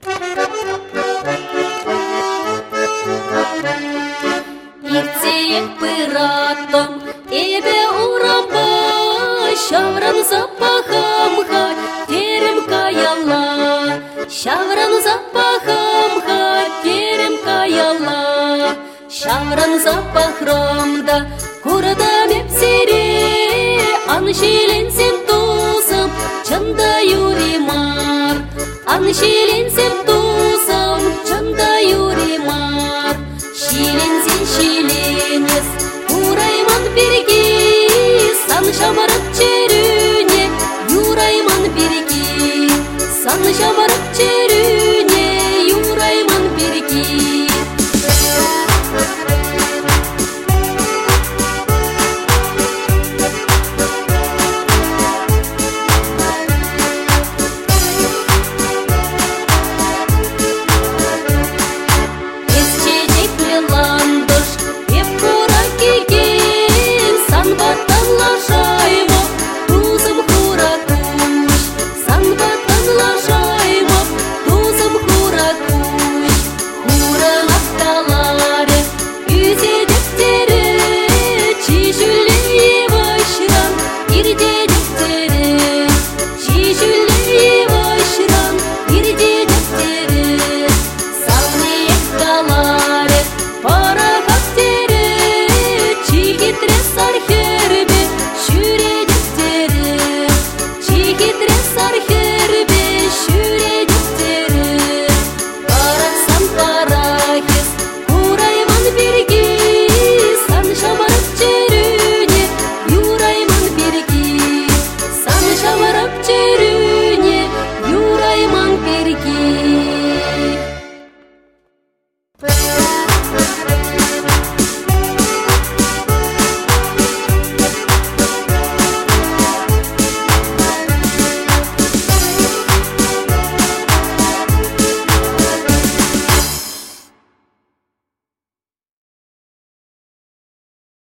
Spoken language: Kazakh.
Иртеек пыратом, эбе урамба, шавран запахамха, терем каяла. Шавран запахамха, терем каяла. Шавран запахрамда, курда мепсире, аншиленсем тусам, чанда юримар. Аншиленсем тусам, чанда юримар. Шиленсен шиленес, урайман береги, сан шабарып черүне, юрайман береги, сан шабарып черүне.